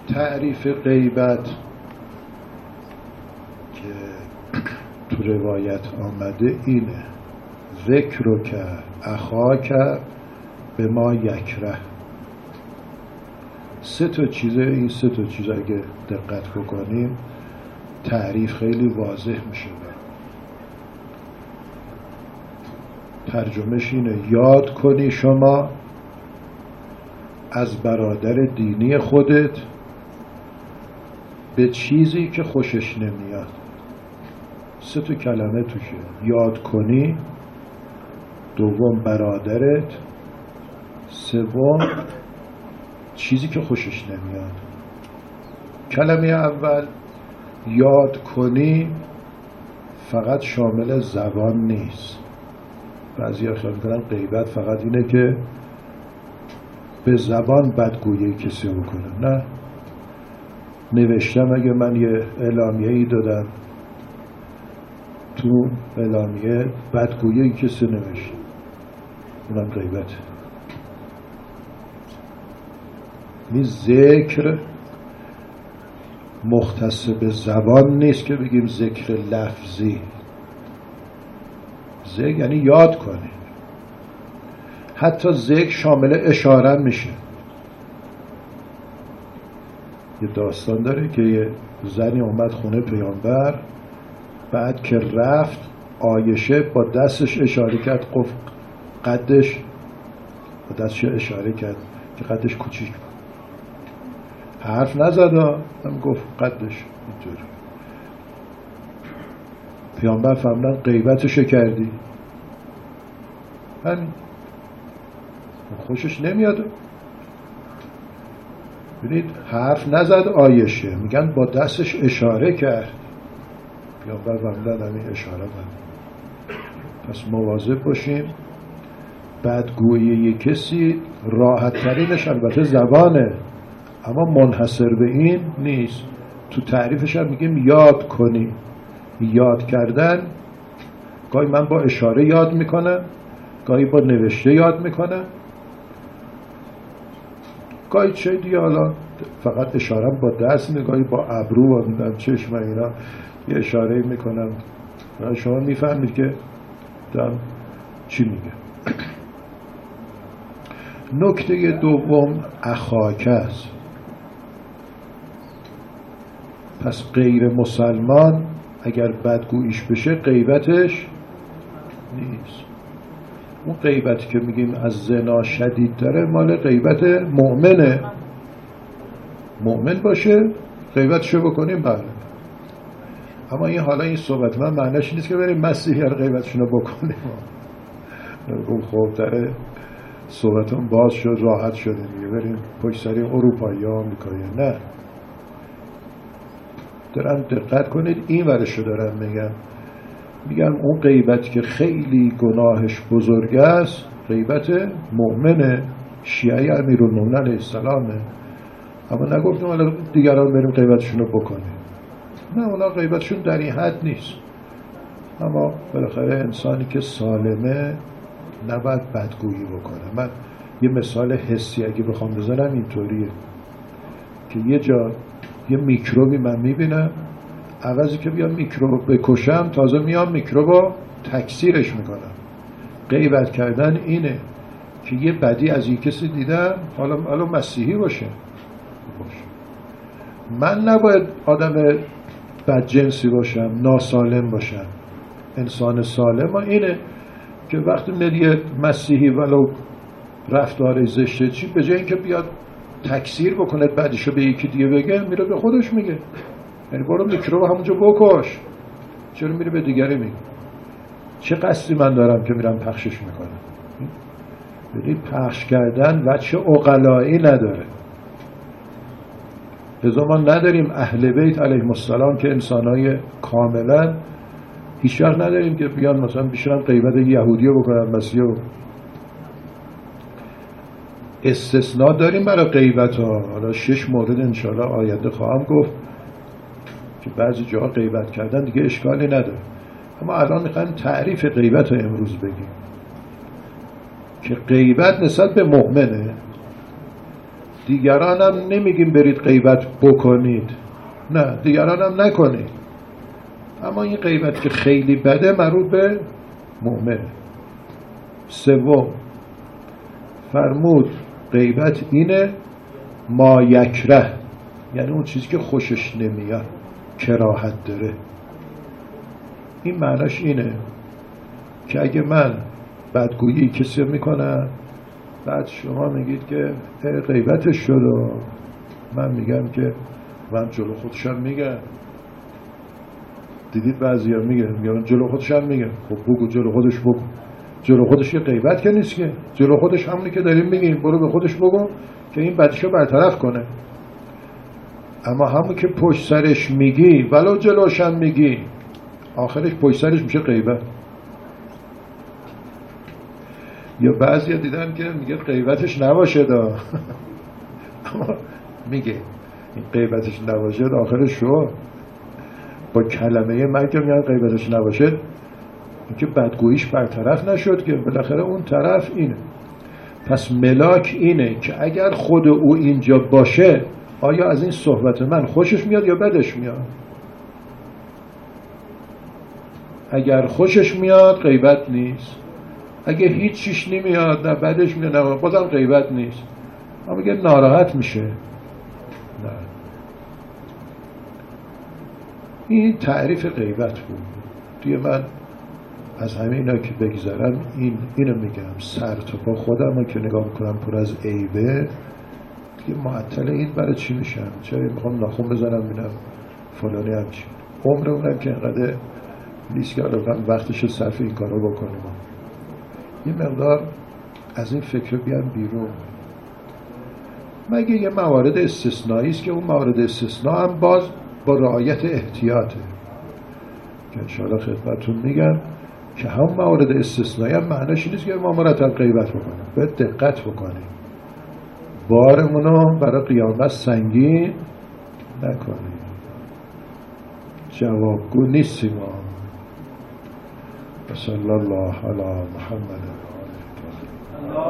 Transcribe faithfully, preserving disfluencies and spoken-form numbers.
تعریف غیبت که تو روایت آمده اینه: ذکرک اخاک به ما یکره. سه تا چیزه، این سه تا چیز اگه دقت بکنیم تعریف خیلی واضح میشه. ترجمهش اینه: یاد کنی شما از برادر دینی خودت به چیزی که خوشش نمیاد. سه تا کلمه توشه: یاد کنی، دوم برادرت، سوم چیزی که خوشش نمیاد. کلمه اول یاد کنی فقط شامل زبان نیست. بعضی خیال میکنن غیبت فقط اینه که به زبان بدگویی کسی بکنه. نه، نوشتم اگه من یه اعلامیه ای دادم، تو اعلامیه بدگویی کسی نوشت، اونم غیبته. این ذکر مختص به زبان نیست که بگیم ذکر لفظی. ذکر یعنی یاد کنی. حتی ذکر شامل اشاره میشه. یه داستان داره که یه زنی اومد خونه پیامبر، بعد که رفت عایشه با دستش اشاره کرد، گفت قدش، با دستش اشاره کرد که قدش کوچیک بود. حرف نزد، هم گفت قدش اینطوری. پیامبر فهمیدن غیبتشو کردی. همین خوشش نمیاد. ببینید حرف نزد عایشه، میگن با دستش اشاره کرد. پیامبر فهمیدن همین اشاره بود. پس مواظب باشیم. بدگویی کسی راحت ترینش البته زبانه، اما منحصر به این نیست. تو تعریفش هم میگیم یاد کنی. یاد کردن گاهی من با اشاره یاد میکنم، گاهی با نوشته یاد میکنم، گاهی چه دیگه، حالا فقط اشاره با دست میکنم، گاهی با ابرو و میدم چشم اینا یه اشاره میکنم. شما میفهمید که دارم چی میگه. نکته دوم اخاک است. پس غیر مسلمان اگر بدگوییش بشه غیبتش نیست. اون غیبتی که میگیم از زنا شدید داره مال غیبت مؤمنه. مؤمن باشه غیبتشو بکنیم بله. اما این حالا این صحبت من معنیش نیست که بریم مسیحی رو غیبتشون رو بکنیم. اون خوب داره صحبتون باز شد، راحت شده دیگه بریم پشت سری اروپایی ها آمریکایی. نه، دارم دقت کنید این ورشو دارم میگم. میگم اون غیبت که خیلی گناهش بزرگ است غیبت مؤمنه، شیعه امیرالمومنین علیه السلامه. اما نگفتم حالا دیگران بریم غیبتشون رو بکنیم. نه، اونا غیبتشون در این حد نیست. اما بالاخره انسانی که سالمه نباید بدگویی بکنه. من یه مثال حسی اگه بخوام بزنم اینطوریه که یه جا یه میکروبی من میبینم، عوضی که بیام میکروب بکشم تازه میام میکروبو تکثیرش میکنم. غیبت کردن اینه که یه بدی از یک کسی دیدم، حالا حالا مسیحی باشه باشه من نباید آدم بدجنسی باشم، ناسالم باشم. انسان سالم اینه که وقتی میاد یه مسیحی ولو رفتار زشته چی، به جای اینکه بیاد تکثیر بکنه بعدشو به یکی دیگه بگه، میره به خودش میگه. یعنی برو میکروب همونجا بکش، چرا میره به دیگری میگه؟ چه قصدی من دارم که میرم پخشش میکنم؟ یعنی پخش کردن وجه عقلایی نداره. لذا ما نداریم اهل بیت علیهم السلام که انسانای کاملا، هیچ وقت نداریم که بیان مثلا بیشترم غیبت یهودیو بکنن، مسیحیو. استثناء داریم برای غیبت ها. حالا شش مورد انشاءالله آینده خواهم گفت که بعضی جاها غیبت کردن دیگه اشکالی نداره. اما الان میخوایم تعریف غیبت رو امروز بگیم که غیبت نسبت به مؤمنه. دیگرانم نمیگیم برید غیبت بکنید، نه دیگرانم نکنید، اما این غیبت که خیلی بده مربوط به مؤمن. سوم فرمود غیبت اینه ما یکره، یعنی اون چیزی که خوشش نمیاد، کراهت داره. این معناش اینه که اگه من بدگویی کسی میکنم، بعد شما میگید که غیبتش شد و من میگم که من جلو خودشم میگم. دیدید بعضی ها میگن میگن جلو خودشم میگم. خب بگو جلو خودش بگو. جلو خودش یه غیبت که نیست که، جلو خودش همونی که داریم میگیم برو به خودش بگو که این بدشو برطرف کنه. اما همون که پشت سرش میگی ولو جلوشم میگی، آخرش پشت سرش میشه غیبت. یا بعضی ها دیدن که میگه غیبتش نباشه دا اما میگه این غیبتش نباشه آخرش شو با کلمه من که میگن غیبتش نباشه، این که بدگوییش برطرف نشد که بالاخره اون طرف اینه. پس ملاک اینه که اگر خود او اینجا باشه آیا از این صحبت من خوشش میاد یا بدش میاد؟ اگر خوشش میاد غیبت نیست، اگه هیچ چیش نمیاد نه بدش میاد نه بازم غیبت نیست، اما میگه ناراحت میشه. نه، این تعریف غیبت بود. دیگه من از همه اینا که بگذارم این اینو میگم سر تا پا خودم که نگاه میکنم پر از عیبه، دیگه معطل این برای چی میشم؟ چرا میخوام ناخون بزنم ببینم فلانی هم چی؟ عمر اونم که اینقدر نیست که الان وقتش صرف این کارو بکنیم. یه مقدار از این فکر بیان بیرون. مگه یه موارد استثنایی است که اون موارد استثنا هم باز با رعایت احتیاطه که انشاءالله خدمتتون میگم که هم موارد استثنایی هم معنیش نیست که ما مرتب غیبت بکنیم. باید دقت بکنیم، بارمونو برای قیامت سنگین نکنیم. جوابگو نیستیم ما. صلی الله علی محمد.